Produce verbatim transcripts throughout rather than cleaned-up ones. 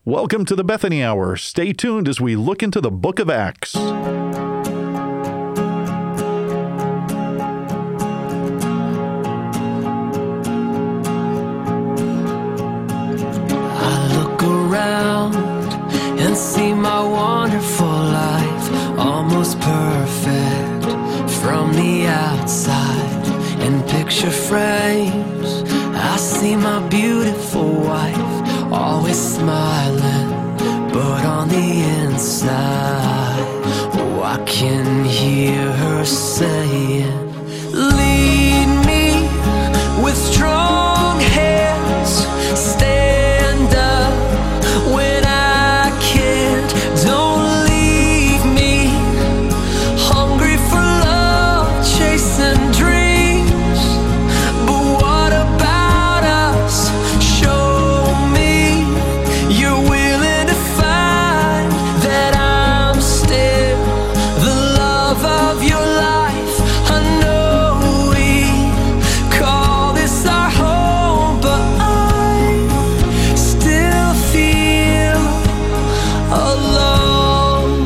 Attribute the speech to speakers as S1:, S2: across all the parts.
S1: Welcome to the Bethany Hour. Stay tuned as we look into the book of Acts.
S2: I look around and see my wonderful life, almost perfect from the outside. In picture frames, I see my beautiful wife, always smiling, but on the inside, oh, I can hear her saying, lead me with strong hands, stand up when I can't, don't leave me hungry for love, chasing dreams, but what about us? Show me you're willing to find that I'm still the love of your life. I know we call this our home, but I still feel alone.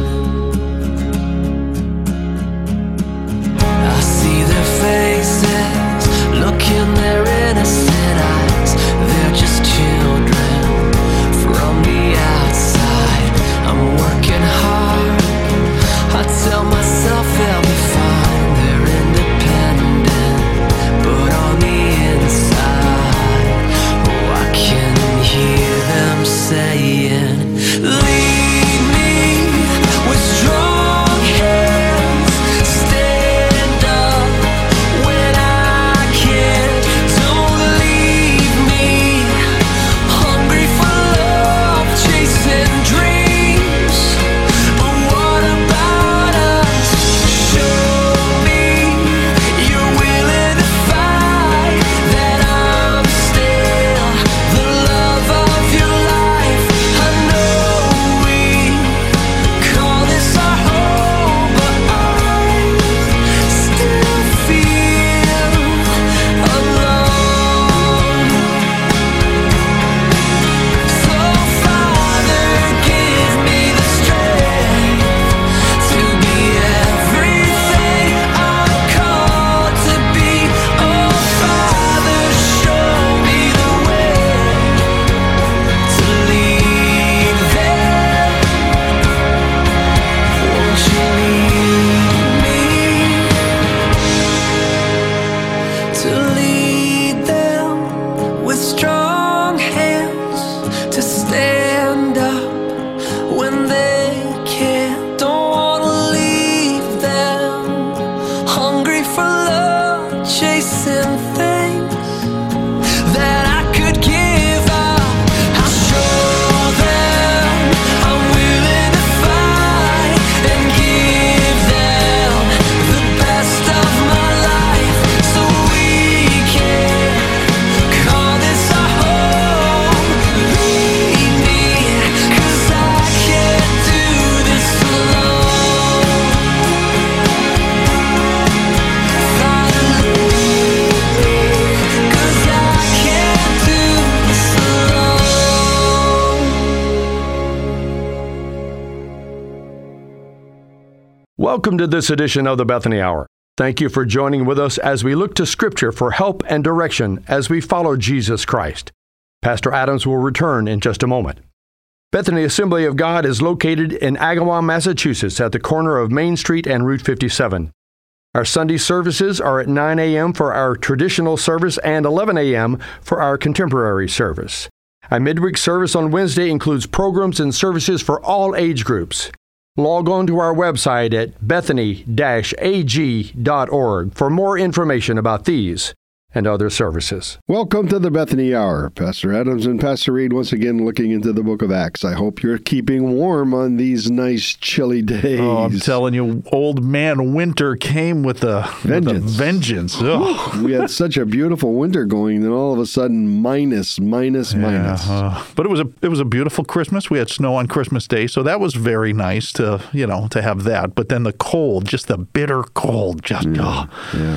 S2: I see their faces, look in their innocent eyes. They're just children from the outside. I'm working hard, I tell myself they'll be fine. They're independent, but on the inside, oh, I can hear them saying, lead me with strong hands, stand up when I can't, don't leave me hungry for love, chasing dreams, but what about us? Show me you're willing to fight, that I'm still the love of your life. I know we call this our home, but I still feel alone. So Father, give me the strength to be everything I'm called to be. Oh Father, show me the way to lead them. Won't you lead me to lead them with strong hands, to stand up when they can't, don't wanna leave them hungry for love, chasing things that I could give up. I'll show them I'm willing to fight and give them the best of my life, so we can call this our home. Lead me, 'cause I can't do this alone. Father, lead me, 'cause I can't do this alone.
S3: Welcome to this edition of the Bethany Hour. Thank you for joining with us as we look to Scripture for help and direction as we follow Jesus Christ. Pastor Adams will return in just a moment. Bethany Assembly of God is located in Agawam, Massachusetts, at the corner of Main Street and Route fifty-seven. Our Sunday services are at nine a.m. for our traditional service and eleven a.m. for our contemporary service. Our midweek service on Wednesday includes programs and services for all age groups. Log on to our website at bethany dash a g dot org for more information about these and other services.
S4: Welcome to the Bethany Hour. Pastor Adams and Pastor Reed once again looking into the book of Acts. I hope you're keeping warm on these nice chilly days.
S1: Oh, I'm telling you, old man winter came with a vengeance. With a vengeance. Ugh.
S4: We had such a beautiful winter going, then all of a sudden minus, minus,
S1: yeah,
S4: minus.
S1: Uh, but it was a it was a beautiful Christmas. We had snow on Christmas Day, so that was very nice to you know to have that. But then the cold, just the bitter cold, just
S4: yeah,
S1: oh.
S4: yeah.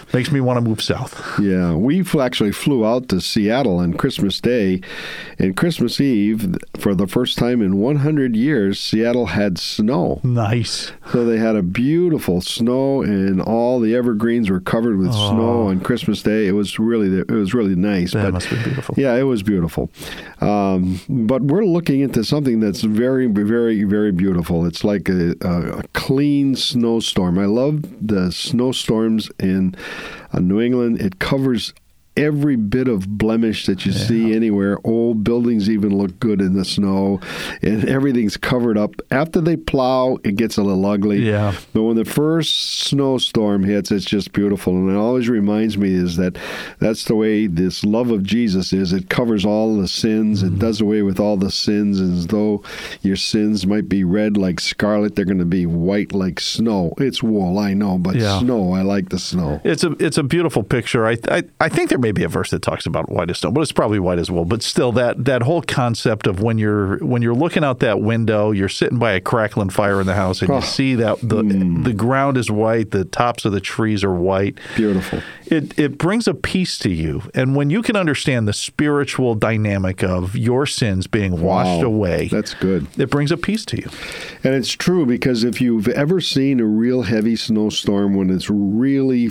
S1: Makes me want to move south.
S4: Yeah, we actually flew out to Seattle on Christmas Day, and Christmas Eve, for the first time in one hundred years, Seattle had snow.
S1: Nice.
S4: So they had a beautiful snow, and all the evergreens were covered with
S1: Oh.
S4: snow on Christmas Day. It was really, it was really nice.
S1: That
S4: but
S1: must be beautiful.
S4: Yeah, it was beautiful. Um, but we're looking into something that's very, very, very beautiful. It's like a, a, a clean snowstorm. I love the snowstorms in uh, New England. It covers every bit of blemish that you
S1: Yeah.
S4: see anywhere. Old buildings even look good in the snow, and everything's covered up. After they plow, it gets a little ugly.
S1: Yeah.
S4: But when the first snowstorm hits, it's just beautiful. And it always reminds me is that that's the way this love of Jesus is. It covers all the sins.
S1: Mm-hmm.
S4: It does away with all the sins. As though your sins might be red like scarlet, they're going to be white like snow. It's wool, I know, but
S1: Yeah.
S4: snow, I like the snow.
S1: It's a it's a beautiful picture. I, I I think there may be a verse that talks about white as snow, but it's probably white as wool. But still, that that whole concept of when you're when you're looking out that window, you're sitting by a crackling fire in the house, and
S4: Oh.
S1: you see that the the ground is white, the tops of the trees are white.
S4: Beautiful.
S1: It it brings a peace to you, and when you can understand the spiritual dynamic of your sins being washed
S4: Wow.
S1: away,
S4: That's good.
S1: it brings a peace to you.
S4: And it's true, because if you've ever seen a real heavy snowstorm, when it's really,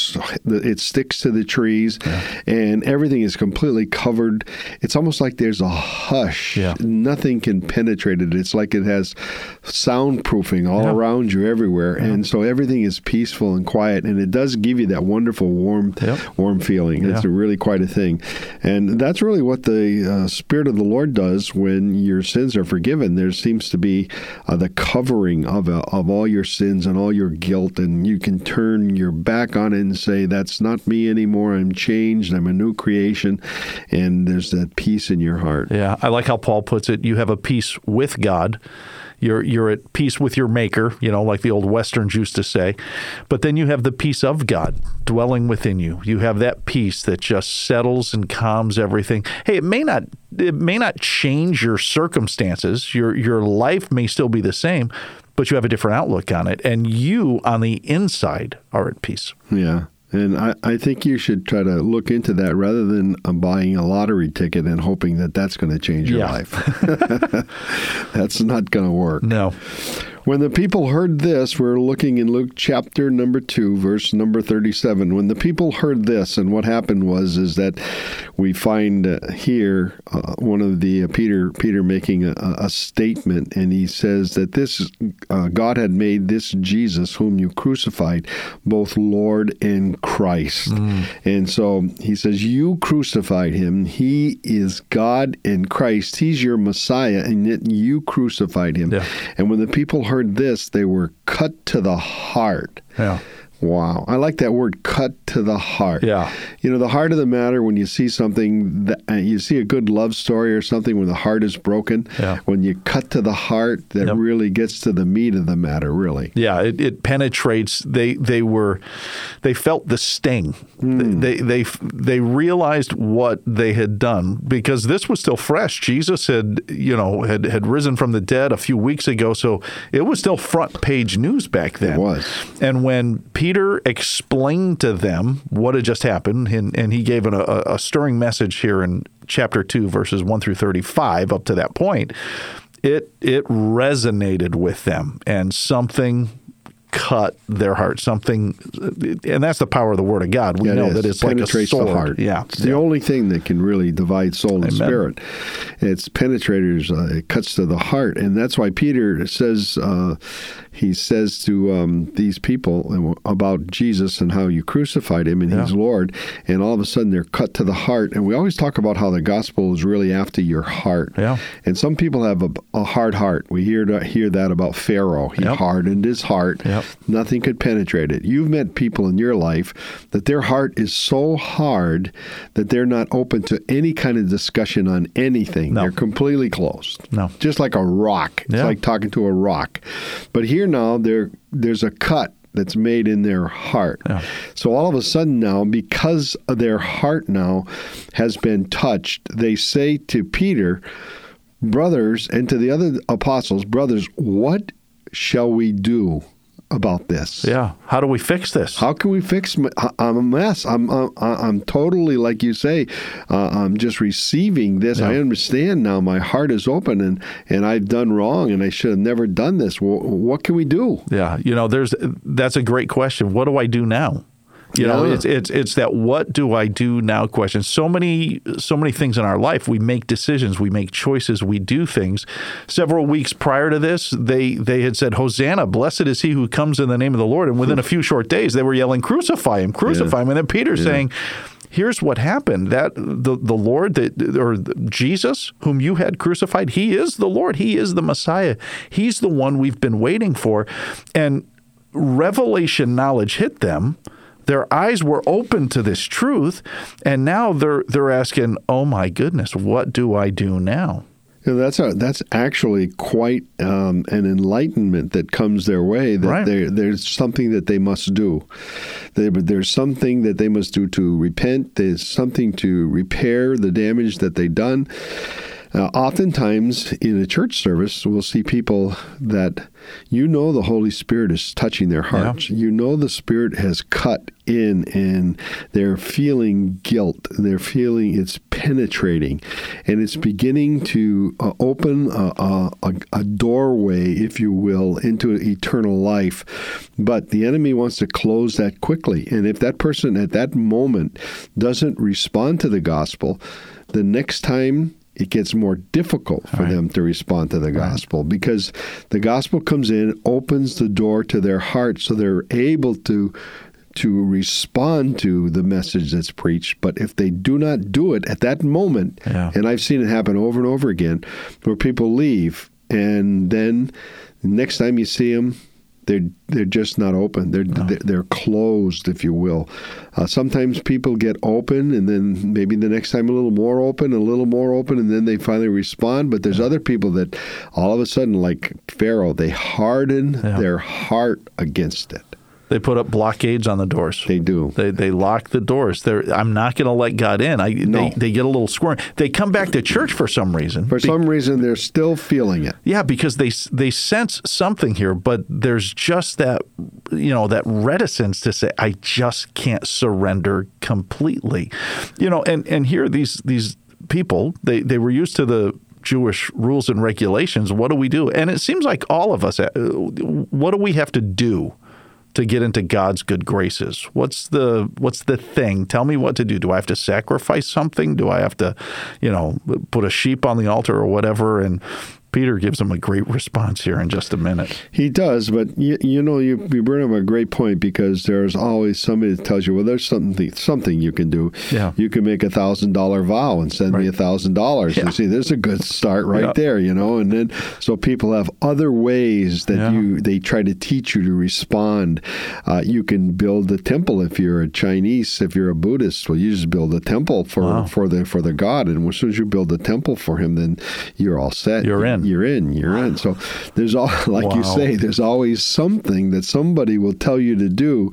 S4: it sticks to the trees and everything is completely covered, it's almost like there's a hush.
S1: Yeah.
S4: Nothing can penetrate it. It's like it has soundproofing all
S1: Yeah.
S4: around you everywhere. And so everything is peaceful and quiet. And it does give you that wonderful warm,
S1: Yep.
S4: warm feeling. It's
S1: Yeah.
S4: a really quite a thing. And that's really what the uh, Spirit of the Lord does when your sins are forgiven. There seems to be uh, the covering of uh, of all your sins and all your guilt, and you can turn your back on it and say, that's not me anymore. I'm changed. I'm a new creation. And there's that peace in your heart.
S1: Yeah, I like how Paul puts it. You have a peace with God. You're you're at peace with your Maker, you know, like the old Westerns used to say. But then you have the peace of God dwelling within you. You have that peace that just settles and calms everything. Hey, it may not it may not change your circumstances. Your your life may still be the same, but you have a different outlook on it, and you on the inside are at peace.
S4: Yeah. And I, I think you should try to look into that rather than uh, buying a lottery ticket and hoping that that's going to change your
S1: Yeah.
S4: life. That's not going to work.
S1: No.
S4: When the people heard this, we're looking in Luke chapter number two, verse number thirty-seven. When the people heard this, and what happened was, is that we find uh, here uh, one of the uh, Peter Peter making a, a statement, and he says that this uh, God had made this Jesus, whom you crucified, both Lord and Christ. And so he says, you crucified him. He is God and Christ. He's your Messiah, and yet you crucified him.
S1: Yeah.
S4: And when the people heard this, they were cut to the heart.
S1: Yeah.
S4: Wow. I like that word, cut to the heart.
S1: Yeah.
S4: You know, the heart of the matter, when you see something, that, uh, you see a good love story or something when the heart is broken,
S1: Yeah.
S4: when you cut to the heart, that
S1: Yep.
S4: really gets to the meat of the matter, really.
S1: Yeah, it, it penetrates. They they were, they felt the sting. They, they they realized what they had done, because this was still fresh. Jesus had you know had had risen from the dead a few weeks ago, so it was still front page news back then.
S4: It was.
S1: And when Peter explained to them what had just happened, and, and he gave an, a, a stirring message here in chapter two, verses one through thirty-five, up to that point, it it resonated with them, and something cut their heart. Something, and that's the power of the Word of God. We
S4: Yeah, it
S1: know
S4: is.
S1: that it's
S4: It
S1: like a
S4: penetrates
S1: sword.
S4: the heart.
S1: Yeah,
S4: It's the only thing that can really divide soul and
S1: Amen.
S4: spirit. It's penetrators. Uh, it cuts to the heart, and that's why Peter says uh, he says to um, these people about Jesus and how you crucified him, and
S1: Yeah.
S4: he's Lord. And all of a sudden, they're cut to the heart. And we always talk about how the gospel is really after your heart.
S1: Yeah.
S4: And some people have a, a hard heart. We hear hear that about Pharaoh. He
S1: Yep.
S4: hardened his heart.
S1: Yep.
S4: Nothing could penetrate it. You've met people in your life that their heart is so hard that they're not open to any kind of discussion on anything.
S1: No.
S4: They're completely closed.
S1: No.
S4: Just like a rock. It's
S1: Yeah.
S4: like talking to a rock. But here now, there there's a cut that's made in their heart.
S1: Yeah.
S4: So all of a sudden now, because of their heart now has been touched, they say to Peter, brothers, and to the other apostles, brothers, what shall we do? about this.
S1: Yeah. How do we fix this?
S4: How can we fix? My, I- I'm a mess. I'm I'm, I'm totally, like you say, uh, I'm just receiving this.
S1: Yeah.
S4: I understand now. My heart is open, and, and I've done wrong, and I should have never done this. Well, what can we do?
S1: Yeah. You know, there's that's a great question. What do I do now? You know,
S4: Yeah.
S1: it's it's it's that what do I do now question. So many so many things in our life. We make decisions, we make choices, we do things. Several weeks prior to this, they they had said, "Hosanna, blessed is he who comes in the name of the Lord." And within a few short days, they were yelling, "Crucify him, crucify him!" And then Peter saying, "Here's what happened: that the the Lord that or Jesus, whom you had crucified, he is the Lord. He is the Messiah. He's the one we've been waiting for." And revelation knowledge hit them. Their eyes were open to this truth, and now they're they're asking, "Oh my goodness, what do I do now?"
S4: You know, that's a, that's actually quite um, an enlightenment that comes their way. That
S1: Right.
S4: there- there's something that they must do. There, there's something that they must do to repent. There's something to repair the damage that they've done. Uh, oftentimes in a church service, we'll see people that you know the Holy Spirit is touching their hearts. You know the Spirit has cut in and they're feeling guilt. They're feeling it's penetrating. And it's beginning to uh, open a, a, a doorway, if you will, into eternal life. But the enemy wants to close that quickly. And if that person at that moment doesn't respond to the gospel, the next time it gets more difficult for
S1: Right.
S4: them to respond to the gospel because the gospel comes in, opens the door to their heart so they're able to to respond to the message that's preached. But if they do not do it at that moment,
S1: Yeah.
S4: and I've seen it happen over and over again, where people leave and then the next time you see them, they're they're just not open. They're they're, they're closed, if you will. Uh, sometimes people get open, and then maybe the next time a little more open, a little more open, and then they finally respond. But there's other people that all of a sudden, like Pharaoh, they harden
S1: Yeah.
S4: their heart against it.
S1: They put up blockades on the doors.
S4: They do.
S1: They they lock the doors. They're, I'm not going to let God in. I
S4: No.
S1: they, they get a little squirm. They come back to church for some reason.
S4: For
S1: Be-
S4: some reason, they're still feeling it.
S1: Yeah, because they they sense something here, but there's just that you know that reticence to say, I just can't surrender completely. You know, and and here these these people, they they were used to the Jewish rules and regulations. What do we do? And it seems like all of us, uh, what do we have to do to get into God's good graces? What's the what's the thing? Tell me what to do. Do I have to sacrifice something? Do I have to, you know, put a sheep on the altar or whatever? And Peter gives him a great response here in just a minute.
S4: He does, but you, you know, you, you bring up a great point because there's always somebody that tells you, well, there's something something you can do.
S1: Yeah.
S4: You can make a thousand dollar vow and send me a thousand dollars.
S1: Yeah.
S4: You see, there's a good start right
S1: Yeah.
S4: there, you know. And then so people have other ways that
S1: Yeah.
S4: you they try to teach you to respond. Uh, you can build a temple if you're a Chinese, if you're a Buddhist. Well, you just build a temple for
S1: Wow.
S4: for the for the god, and as soon as you build a temple for him, then you're all set.
S1: You're in.
S4: You're in. You're in. So there's all, like you
S1: Wow.
S4: say, there's always something that somebody will tell you to do.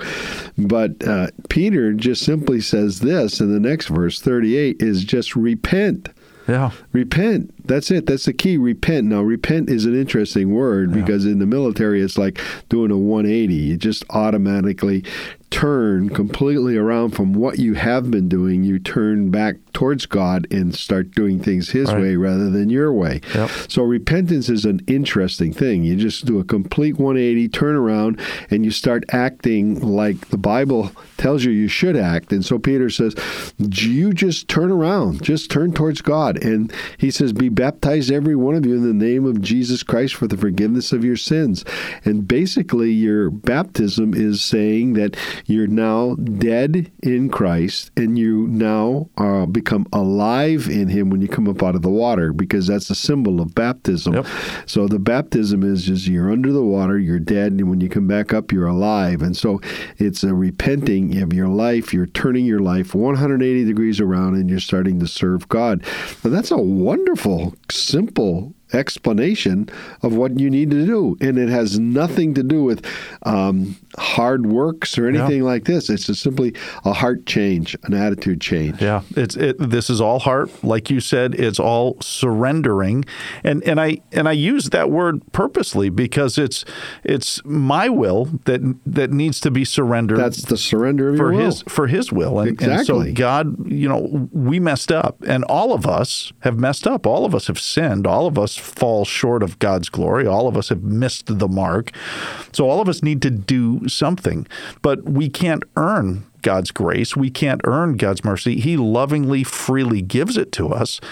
S4: But uh, Peter just simply says this in the next verse, thirty-eight, is just repent.
S1: Yeah.
S4: Repent. That's it. That's the key. Repent. Now, repent is an interesting word because in the military, it's like doing a one eighty. You just automatically turn completely around from what you have been doing. You turn back towards God and start doing things His
S1: Right.
S4: way rather than your way.
S1: Yep.
S4: So repentance is an interesting thing. You just do a complete one eighty, turn around, and you start acting like the Bible tells you you should act. And so Peter says, you just turn around, just turn towards God. And he says, be baptized, every one of you, in the name of Jesus Christ for the forgiveness of your sins. And basically, your baptism is saying that you're now dead in Christ and you now uh, become alive in Him when you come up out of the water, because that's a symbol of baptism.
S1: Yep.
S4: So the baptism is just you're under the water, you're dead, and when you come back up, you're alive. And so it's a repenting of your life. You're turning your life one hundred eighty degrees around and you're starting to serve God. Now, that's a wonderful, simple explanation of what you need to do. And it has nothing to do with um, hard works or anything yeah. like this. It's just simply a heart change, an attitude change.
S1: Yeah, it's it. This is all heart, like you said. It's all surrendering, and and I and I use that word purposely because it's it's my will that that needs to be surrendered.
S4: That's the surrender of
S1: for
S4: your will.
S1: his for his will. And,
S4: exactly.
S1: and so God, you know, we messed up, and all of us have messed up. All of us have sinned. All of us fall short of God's glory. All of us have missed the mark. So all of us need to do something, but we can't earn God's grace. We can't earn God's mercy. He lovingly, freely gives it to us.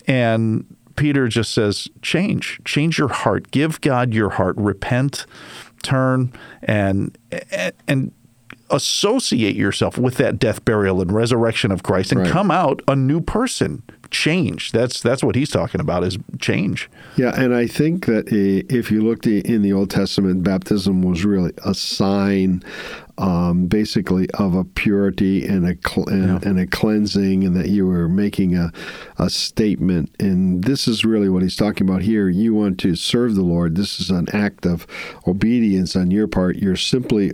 S1: And Peter just says, change. Change your heart. Give God your heart. Repent, turn, and and associate yourself with that death, burial, and resurrection of Christ, and
S4: right.
S1: come out a new person. Change. That's that's what he's talking about, is change.
S4: Yeah, and I think that if you looked in the Old Testament, baptism was really a sign Um, basically of a purity and a cl- and, yeah. and a cleansing, and that you were making a, a statement. And this is really what he's talking about here. You want to serve the Lord. This is an act of obedience on your part. You're simply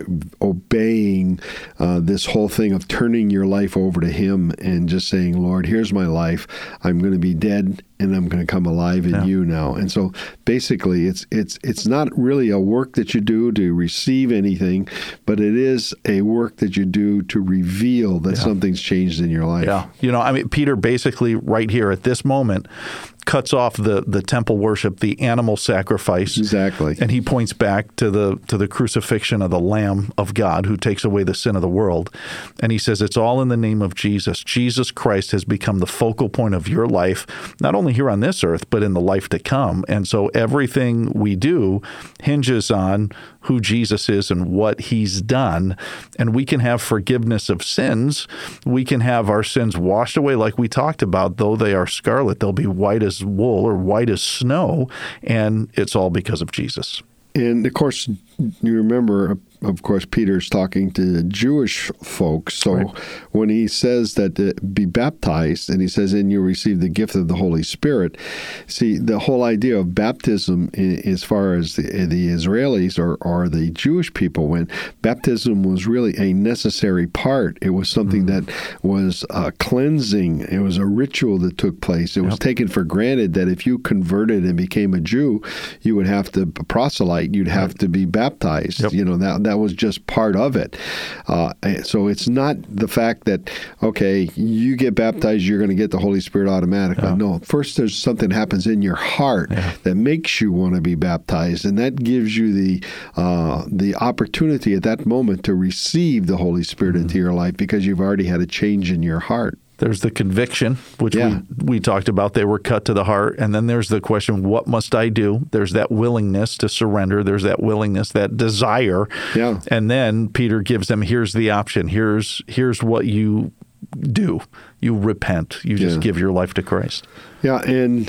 S4: obeying uh, this whole thing of turning your life over to Him and just saying, Lord, here's my life. I'm going to be dead and I'm going to come alive in yeah. you now. And so basically it's it's it's not really a work that you do to receive anything, but it is a work that you do to reveal that yeah. something's changed in your life.
S1: Yeah. You know, I mean, Peter basically right here at this moment cuts off the, the temple worship, the animal sacrifice.
S4: Exactly.
S1: And he points back to the to the crucifixion of the Lamb of God who takes away the sin of the world. And he says it's all in the name of Jesus. Jesus Christ has become the focal point of your life, not only here on this earth, but in the life to come. And so everything we do hinges on who Jesus is and what He's done. And we can have forgiveness of sins. We can have our sins washed away like we talked about. Though they are scarlet, they'll be white as wool or white as snow. And it's all because of Jesus.
S4: And of course, you remember, of course, Peter's talking to Jewish folks. So right. when he says that uh, be baptized, and he says, and you receive the gift of the Holy Spirit, see, the whole idea of baptism, as far as the, the Israelis or, or the Jewish people went, baptism was really a necessary part. It was something mm-hmm. that was uh, cleansing. It was a ritual that took place. It yep. was taken for granted that if you converted and became a Jew, you would have to proselyte. You'd have right. to be baptized. Yep. You know, that that was just part of it. Uh, so it's not the fact that, okay, you get baptized, you're going to get the Holy Spirit automatically. Yeah. No, first there's something happens in your heart yeah. that makes you want to be baptized, and that gives you the uh, the opportunity at that moment to receive the Holy Spirit mm-hmm. into your life because you've already had a change in your heart.
S1: There's the conviction, which
S4: yeah.
S1: we, we talked about. They were cut to the heart. And then there's the question, what must I do? There's that willingness to surrender. There's that willingness, that desire.
S4: Yeah.
S1: And then Peter gives them, here's the option. Here's here's what you do. You repent. You just
S4: yeah.
S1: give your life to Christ.
S4: Yeah, and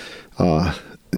S4: uh,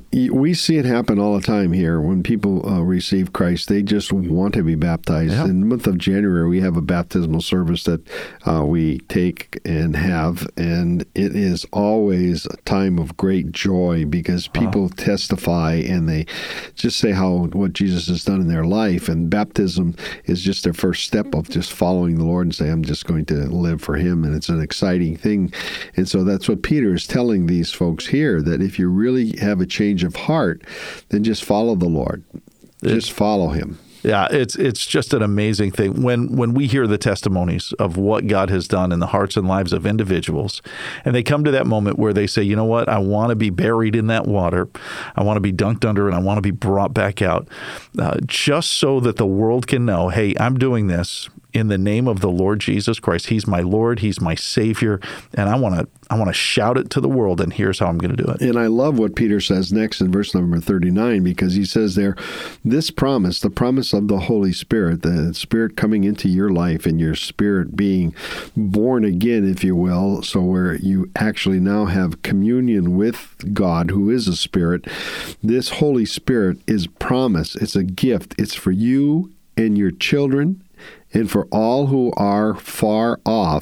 S4: we see it happen all the time here. When people uh, receive Christ, they just want to be baptized.
S1: Yeah.
S4: In the month of January, we have a baptismal service that uh, we take and have, and it is always a time of great joy because people uh-huh. testify and they just say how what Jesus has done in their life, and baptism is just their first step of just following the Lord and say, I'm just going to live for Him, and it's an exciting thing. And so that's what Peter is telling these folks here, that if you really have a change of heart, then just follow the Lord. Just it, follow Him.
S1: Yeah, it's it's just an amazing thing. When when we hear the testimonies of what God has done in the hearts and lives of individuals, and they come to that moment where they say, you know what, I want to be buried in that water. I want to be dunked under, and I want to be brought back out, uh, just so that the world can know, hey, I'm doing this in the name of the Lord Jesus Christ. He's my Lord. He's my Savior. And I want to I want to shout it to the world, and here's how I'm going to do it.
S4: And I love what Peter says next in verse number thirty-nine, because he says there, this promise, the promise of the Holy Spirit, the Spirit coming into your life and your spirit being born again, if you will, so where you actually now have communion with God, who is a Spirit. This Holy Spirit is promise. It's a gift. It's for you and your children, and for all who are far off,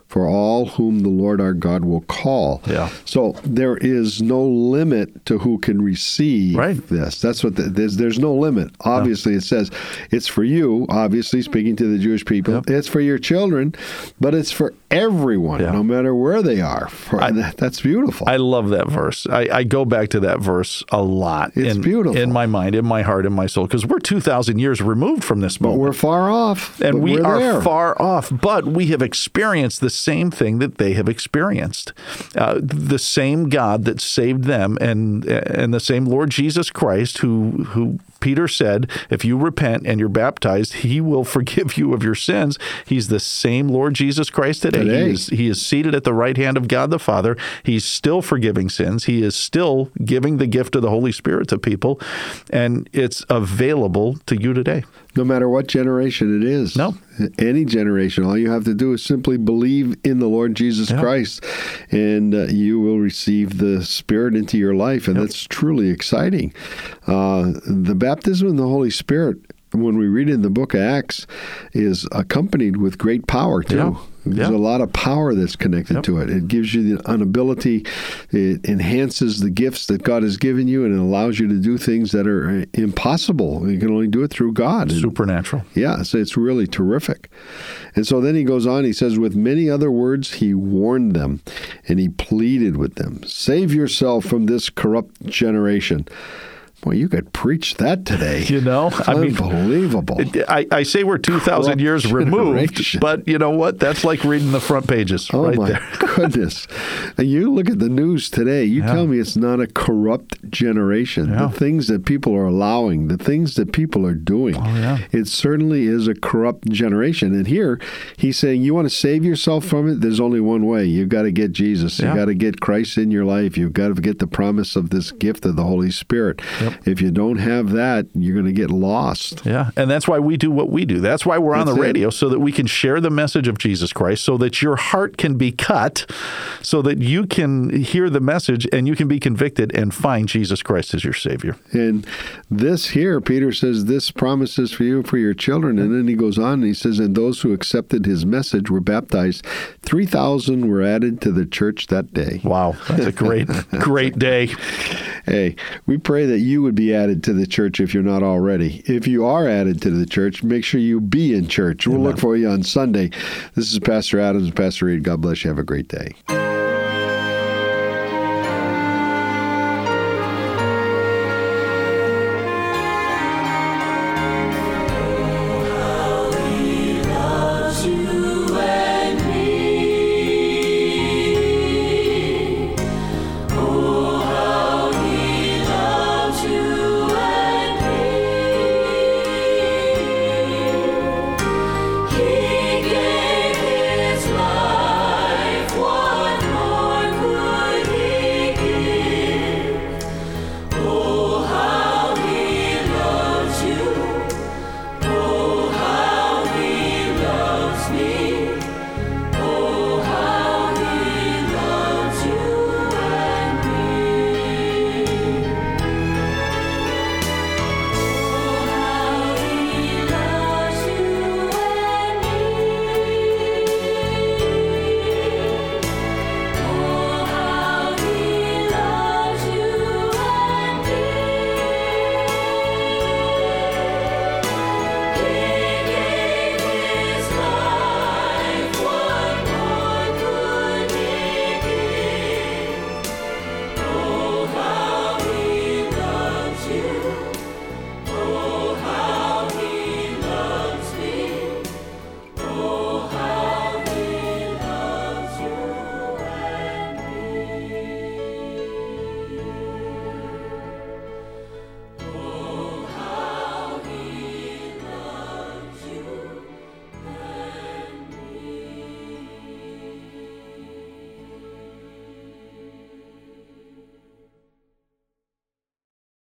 S4: for all whom the Lord our God will call.
S1: Yeah.
S4: So there is no limit to who can receive
S1: Right.
S4: this. That's what the, there's. There's no limit. Obviously, it says it's for you. Obviously, speaking to the Jewish people,
S1: Yep.
S4: it's for your children, but it's for everyone,
S1: Yeah.
S4: no matter where they are. For,
S1: I-
S4: that, that's beautiful.
S1: I love that verse. I, I go back to that verse a lot.
S4: It's
S1: in,
S4: beautiful.
S1: in my mind, in my heart, in my soul, because we're two thousand years removed from this
S4: but
S1: moment.
S4: we're far off.
S1: And
S4: but
S1: we
S4: we're
S1: are
S4: there.
S1: far off, but we have experienced the same thing that they have experienced. Uh, the same God that saved them, and and the same Lord Jesus Christ, who who Peter said, if you repent and you're baptized, He will forgive you of your sins. He's the same Lord Jesus Christ today.
S4: Today.
S1: He is He is seated at the right hand of God the Father. He's still forgiving sins. He is still giving the gift of the Holy Spirit to people, and it's available to you today.
S4: No matter what generation it is.
S1: No.
S4: Any generation. All you have to do is simply believe in the Lord Jesus
S1: Yeah.
S4: Christ, and uh, you will receive the Spirit into your life, and
S1: Yep.
S4: that's truly exciting. Uh, the baptism in the Holy Spirit, when we read in the book of Acts, is accompanied with great power, too.
S1: Yeah.
S4: There's
S1: Yeah.
S4: a lot of power that's connected
S1: Yep.
S4: to it. It gives you the, an ability, it enhances the gifts that God has given you, and it allows you to do things that are impossible. You can only do it through God. And-
S1: Supernatural.
S4: yeah, so it's really terrific. And so then he goes on, he says, with many other words, he warned them and he pleaded with them, save yourself from this corrupt generation. Boy, you could preach that today.
S1: You know, I mean,
S4: Unbelievable.
S1: I, I say we're two thousand years removed,
S4: generation.
S1: but you know what? That's like reading the front pages
S4: Oh,
S1: right
S4: my
S1: there.
S4: goodness. And you look at the news today, you
S1: Yeah.
S4: tell me it's not a corrupt generation.
S1: Yeah.
S4: The things that people are allowing, the things that people are doing,
S1: Oh, yeah.
S4: it certainly is a corrupt generation. And here, he's saying, you want to save yourself from it? There's only one way. You've got to get Jesus.
S1: Yeah.
S4: You've got to get Christ in your life. You've got to get the promise of this gift of the Holy Spirit.
S1: Yep.
S4: If you don't have that, you're going to get lost.
S1: Yeah, and that's why we do what we do. That's why we're on the
S4: That's it.
S1: radio, so that we can share the message of Jesus Christ, so that your heart can be cut, so that you can hear the message and you can be convicted and find Jesus Christ as your Savior.
S4: And this here, Peter says, this promise is for you, for your children. And then he goes on and he says, and those who accepted his message were baptized. three thousand were added to the church that day.
S1: Wow, that's a great, great day.
S4: Hey, we pray that you would be added to the church if you're not already. If you are added to the church, make sure you be in church. We'll look for you on Sunday. This is Pastor Adams and Pastor Reed. God bless you. Have a great day.